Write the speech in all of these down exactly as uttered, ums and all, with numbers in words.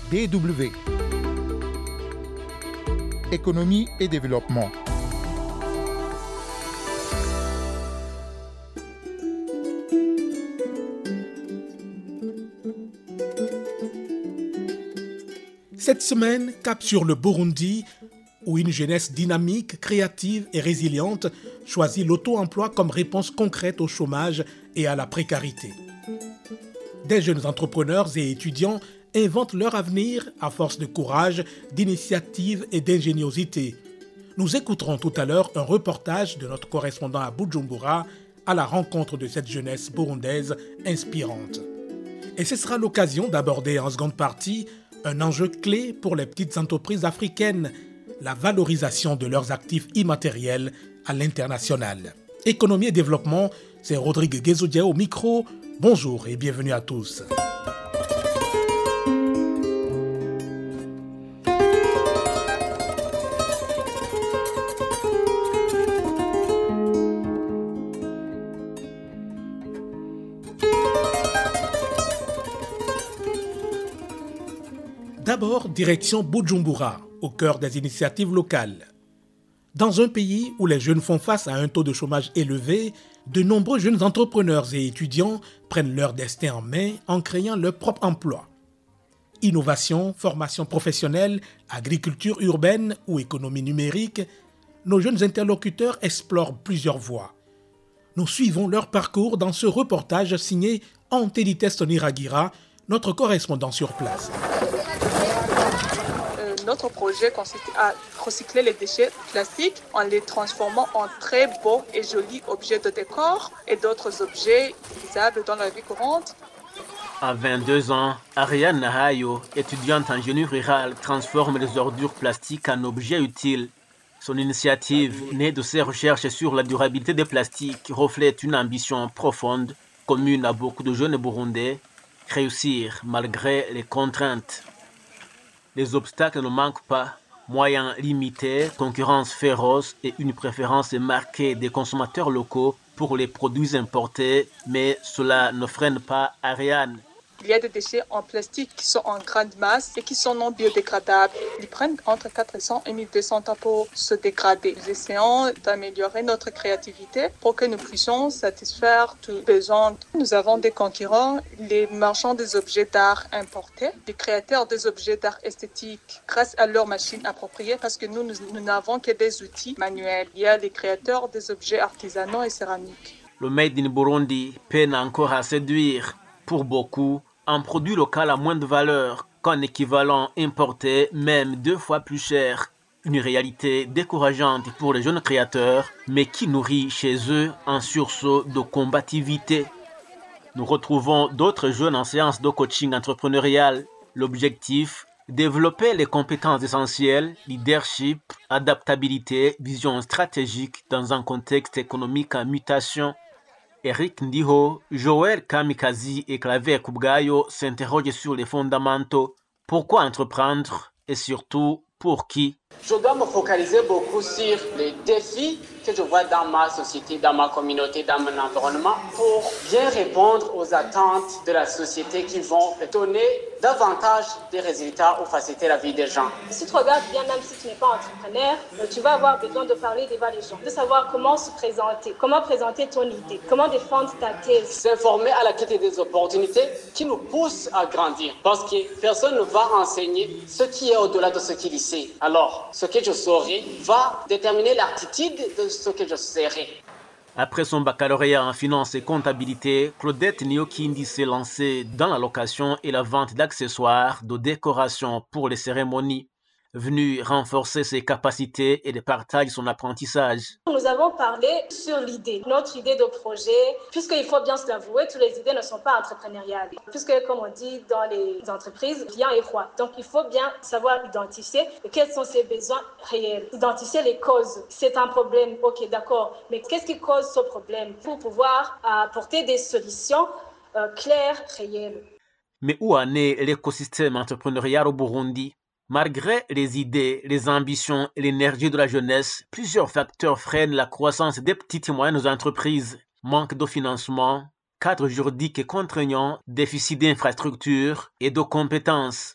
D W. Économie et développement. Cette semaine, cap sur le Burundi, où une jeunesse dynamique, créative et résiliente choisit l'auto-emploi comme réponse concrète au chômage et à la précarité. Des jeunes entrepreneurs et étudiants inventent leur avenir à force de courage, d'initiative et d'ingéniosité. Nous écouterons tout à l'heure un reportage de notre correspondant à Bujumbura à la rencontre de cette jeunesse burundaise inspirante. Et ce sera l'occasion d'aborder en seconde partie un enjeu clé pour les petites entreprises africaines, la valorisation de leurs actifs immatériels à l'international. Économie et développement, c'est Rodrigue Guézoudia au micro. Bonjour et bienvenue à tous. D'abord, direction Bujumbura, au cœur des initiatives locales. Dans un pays où les jeunes font face à un taux de chômage élevé, de nombreux jeunes entrepreneurs et étudiants prennent leur destin en main en créant leur propre emploi. Innovation, formation professionnelle, agriculture urbaine ou économie numérique, nos jeunes interlocuteurs explorent plusieurs voies. Nous suivons leur parcours dans ce reportage signé Antelites Niragira, notre correspondant sur place. Notre projet consiste à recycler les déchets plastiques en les transformant en très beaux et jolis objets de décor et d'autres objets utilisables dans la vie courante. À vingt-deux ans, Ariane Nahayo, étudiante en génie rural, transforme les ordures plastiques en objets utiles. Son initiative, née de ses recherches sur la durabilité des plastiques, reflète une ambition profonde, commune à beaucoup de jeunes Burundais, réussir malgré les contraintes. Les obstacles ne manquent pas, moyens limités, concurrence féroce et une préférence marquée des consommateurs locaux pour les produits importés, mais cela ne freine pas Ariane. Il y a des déchets en plastique qui sont en grande masse et qui sont non biodégradables. Ils prennent entre quatre cents et mille deux cents temps pour se dégrader. Nous essayons d'améliorer notre créativité pour que nous puissions satisfaire tous les besoins. Nous avons des concurrents, les marchands des objets d'art importés, les créateurs des objets d'art esthétiques grâce à leurs machines appropriées parce que nous, nous, nous n'avons que des outils manuels. Il y a les créateurs des objets artisanaux et céramiques. Le Made in Burundi peine encore à séduire. Pour beaucoup, un produit local à moindre valeur qu'un équivalent importé, même deux fois plus cher. Une réalité décourageante pour les jeunes créateurs, mais qui nourrit chez eux un sursaut de combativité. Nous retrouvons d'autres jeunes en séance de coaching entrepreneurial. L'objectif, développer les compétences essentielles, leadership, adaptabilité, vision stratégique dans un contexte économique en mutation. Eric Ndiho, Joël Kamikazi et Claver Kubgayo s'interrogent sur les fondamentaux. Pourquoi entreprendre et surtout pour qui? Je dois me focaliser beaucoup sur les défis que je vois dans ma société, dans ma communauté, dans mon environnement pour bien répondre aux attentes de la société qui vont donner davantage de résultats ou faciliter la vie des gens. Si tu regardes bien, même si tu n'es pas entrepreneur, tu vas avoir besoin de parler devant les gens, de savoir comment se présenter, comment présenter ton idée, comment défendre ta thèse. S'informer à la quête des opportunités qui nous poussent à grandir parce que personne ne va enseigner ce qui est au-delà de ce qu'il sait. Alors, ce que je saurai va déterminer l'attitude de ce que je serai. Après son baccalauréat en finance et comptabilité, Claudette Nyokindi s'est lancée dans la location et la vente d'accessoires de décoration pour les cérémonies. Venue renforcer ses capacités et de partager son apprentissage. Nous avons parlé sur l'idée, notre idée de projet, puisqu'il faut bien se l'avouer, toutes les idées ne sont pas entrepreneuriales. Puisque, comme on dit dans les entreprises, client est roi. Donc, il faut bien savoir identifier quels sont ses besoins réels, identifier les causes. C'est un problème, ok, d'accord, mais qu'est-ce qui cause ce problème pour pouvoir apporter des solutions euh, claires, réelles. Mais où en est l'écosystème entrepreneurial au Burundi? Malgré les idées, les ambitions et l'énergie de la jeunesse, plusieurs facteurs freinent la croissance des petites et moyennes entreprises. Manque de financement, cadre juridique contraignant, déficit d'infrastructures et de compétences.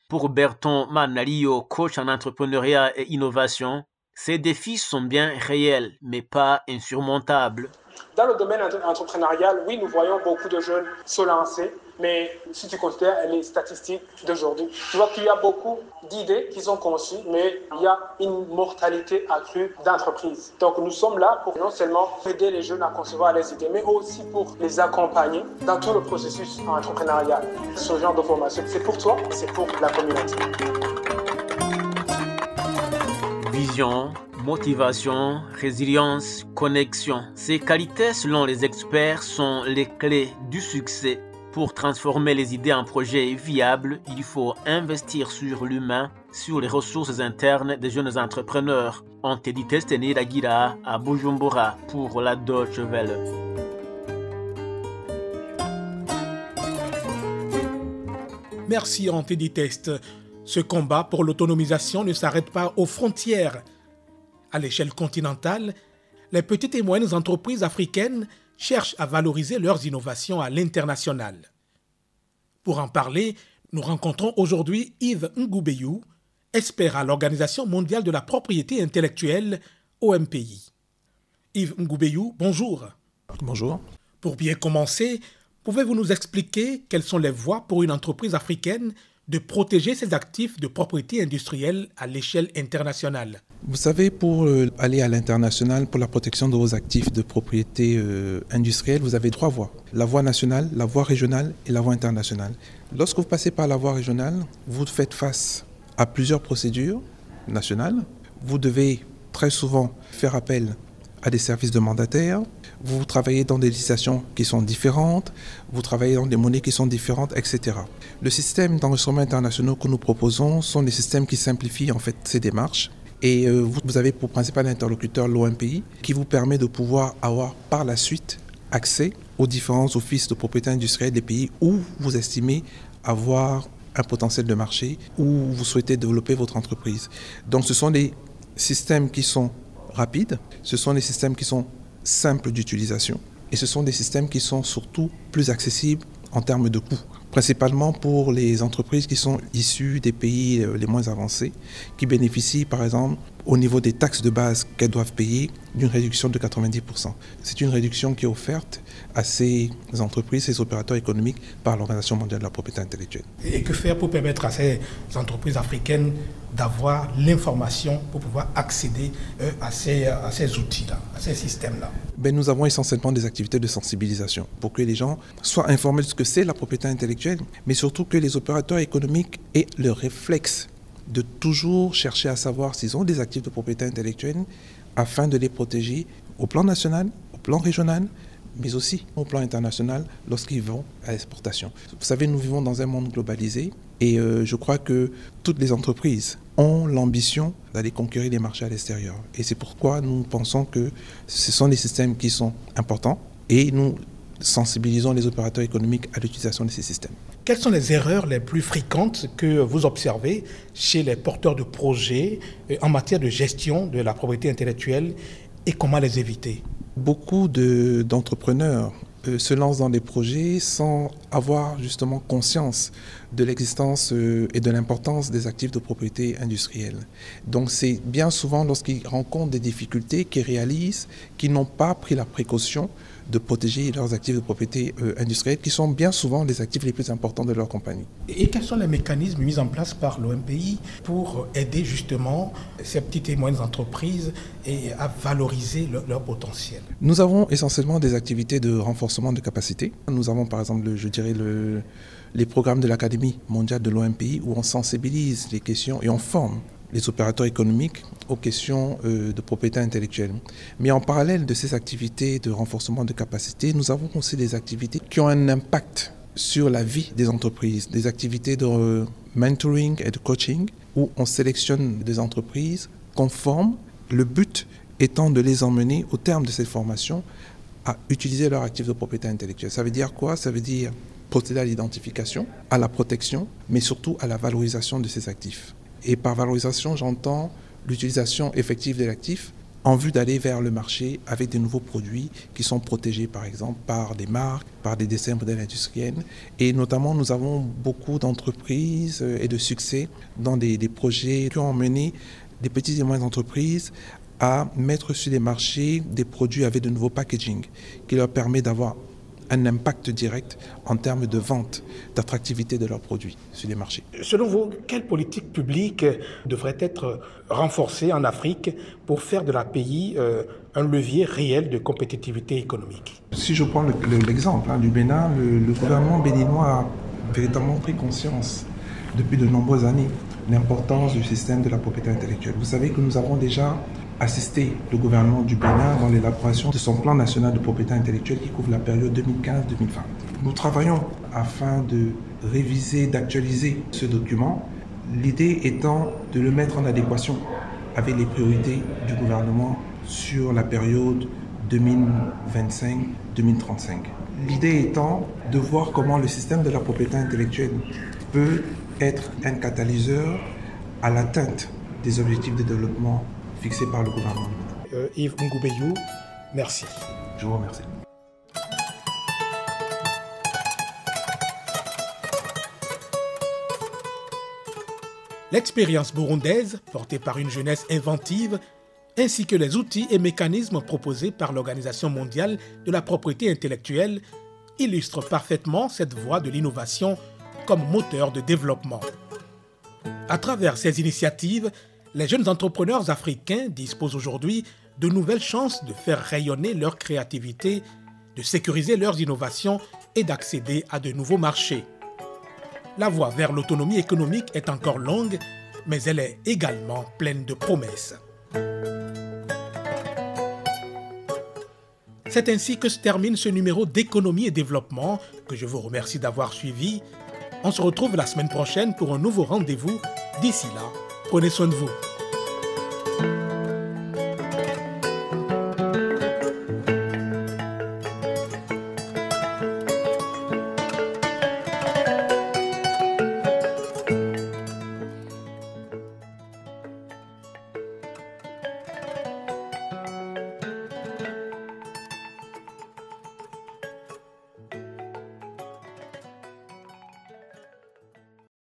Pour Berton Manalio, coach en entrepreneuriat et innovation, ces défis sont bien réels, mais pas insurmontables. Dans le domaine entrepreneurial, oui, nous voyons beaucoup de jeunes se lancer, mais si tu considères les statistiques d'aujourd'hui, tu vois qu'il y a beaucoup d'idées qu'ils ont conçues, mais il y a une mortalité accrue d'entreprises. Donc nous sommes là pour non seulement aider les jeunes à concevoir les idées, mais aussi pour les accompagner dans tout le processus entrepreneurial. Ce genre de formation, c'est pour toi, c'est pour la communauté. Vision, motivation, résilience, connexion. Ces qualités, selon les experts, sont les clés du succès. Pour transformer les idées en projets viables, il faut investir sur l'humain, sur les ressources internes des jeunes entrepreneurs. On te dit Testeni Dagira à Bujumbura pour la Deutsche Welle. Merci Antiditest. Ce combat pour l'autonomisation ne s'arrête pas aux frontières. À l'échelle continentale, les petites et moyennes entreprises africaines cherchent à valoriser leurs innovations à l'international. Pour en parler, nous rencontrons aujourd'hui Yves Ngoubeyou, expert à l'Organisation mondiale de la propriété intellectuelle, O M P I. Yves Ngoubeyou, bonjour. Bonjour. Pour bien commencer, pouvez-vous nous expliquer quelles sont les voies pour une entreprise africaine de protéger ses actifs de propriété industrielle à l'échelle internationale? Vous savez, pour euh, aller à l'international, pour la protection de vos actifs de propriété euh, industrielle, vous avez trois voies. La voie nationale, la voie régionale et la voie internationale. Lorsque vous passez par la voie régionale, vous faites face à plusieurs procédures nationales. Vous devez très souvent faire appel à des services de mandataires. Vous travaillez dans des législations qui sont différentes, vous travaillez dans des monnaies qui sont différentes, et cetera. Le système d'enregistrement international que nous proposons sont des systèmes qui simplifient en fait ces démarches. Et euh, vous, vous avez pour principal interlocuteur l'O M P I qui vous permet de pouvoir avoir par la suite accès aux différents offices de propriété industrielle des pays où vous estimez avoir un potentiel de marché, où vous souhaitez développer votre entreprise. Donc ce sont des systèmes qui sont rapides, ce sont des systèmes qui sont simples d'utilisation et ce sont des systèmes qui sont surtout plus accessibles en termes de coûts, principalement pour les entreprises qui sont issues des pays les moins avancés, qui bénéficient par exemple au niveau des taxes de base qu'elles doivent payer d'une réduction de quatre-vingt-dix pour cent. C'est une réduction qui est offerte à ces entreprises, ces opérateurs économiques par l'Organisation mondiale de la propriété intellectuelle. Et que faire pour permettre à ces entreprises africaines d'avoir l'information pour pouvoir accéder euh, à ces, à ces outils-là, à ces systèmes-là? Ben, nous avons essentiellement des activités de sensibilisation pour que les gens soient informés de ce que c'est la propriété intellectuelle, mais surtout que les opérateurs économiques aient le réflexe de toujours chercher à savoir s'ils ont des actifs de propriété intellectuelle afin de les protéger au plan national, au plan régional, mais aussi au plan international lorsqu'ils vont à l'exportation. Vous savez, nous vivons dans un monde globalisé et euh, je crois que toutes les entreprises ont l'ambition d'aller conquérir les marchés à l'extérieur. Et c'est pourquoi nous pensons que ce sont des systèmes qui sont importants et nous sensibilisons les opérateurs économiques à l'utilisation de ces systèmes. Quelles sont les erreurs les plus fréquentes que vous observez chez les porteurs de projets en matière de gestion de la propriété intellectuelle et comment les éviter? Beaucoup de, d'entrepreneurs euh, se lancent dans des projets sans avoir justement conscience de l'existence euh, et de l'importance des actifs de propriété industrielle. Donc c'est bien souvent lorsqu'ils rencontrent des difficultés qu'ils réalisent qu'ils n'ont pas pris la précaution de protéger leurs actifs de propriété euh, industrielle qui sont bien souvent les actifs les plus importants de leur compagnie. Et quels sont les mécanismes mis en place par l'O M P I pour aider justement ces petites et moyennes entreprises et à valoriser leur, leur potentiel? Nous avons essentiellement des activités de renforcement de capacité. Nous avons par exemple, le, je dirais, le, les programmes de l'Académie mondiale de l'O M P I où on sensibilise les questions et on forme les opérateurs économiques aux questions euh, de propriété intellectuelle. Mais en parallèle de ces activités de renforcement de capacité, nous avons aussi des activités qui ont un impact sur la vie des entreprises, des activités de euh, mentoring et de coaching où on sélectionne des entreprises qu'on forme, le but étant de les emmener au terme de cette formation à utiliser leurs actifs de propriété intellectuelle. Ça veut dire quoi? Ça veut dire procéder à l'identification, à la protection, mais surtout à la valorisation de ces actifs. Et par valorisation, j'entends l'utilisation effective de l'actif en vue d'aller vers le marché avec des nouveaux produits qui sont protégés par exemple par des marques, par des dessins modèles industriels. Et notamment, nous avons beaucoup d'entreprises et de succès dans des, des projets qui ont mené des petites et moyennes entreprises à mettre sur les marchés des produits avec de nouveaux packaging qui leur permet d'avoir un impact direct en termes de vente, d'attractivité de leurs produits sur les marchés. Selon vous, quelle politique publique devrait être renforcée en Afrique pour faire de la pays euh, un levier réel de compétitivité économique? Si je prends le, le, l'exemple hein, du Bénin, le, le gouvernement béninois a véritablement pris conscience depuis de nombreuses années l'importance du système de la propriété intellectuelle. Vous savez que nous avons déjà assisté le gouvernement du Bénin dans l'élaboration de son plan national de propriété intellectuelle qui couvre la période deux mille quinze deux mille vingt. Nous travaillons afin de réviser, d'actualiser ce document, l'idée étant de le mettre en adéquation avec les priorités du gouvernement sur la période deux mille vingt-cinq deux mille trente-cinq. L'idée étant de voir comment le système de la propriété intellectuelle peut être un catalyseur à l'atteinte des objectifs de développement fixés par le gouvernement. Euh, Yves Ngoubeyou, merci. Je vous remercie. L'expérience burundaise, portée par une jeunesse inventive, ainsi que les outils et mécanismes proposés par l'Organisation mondiale de la propriété intellectuelle, illustrent parfaitement cette voie de l'innovation comme moteur de développement. À travers ces initiatives, les jeunes entrepreneurs africains disposent aujourd'hui de nouvelles chances de faire rayonner leur créativité, de sécuriser leurs innovations et d'accéder à de nouveaux marchés. La voie vers l'autonomie économique est encore longue, mais elle est également pleine de promesses. C'est ainsi que se termine ce numéro d'économie et développement que je vous remercie d'avoir suivi. On se retrouve la semaine prochaine pour un nouveau rendez-vous. D'ici là, prenez soin de vous.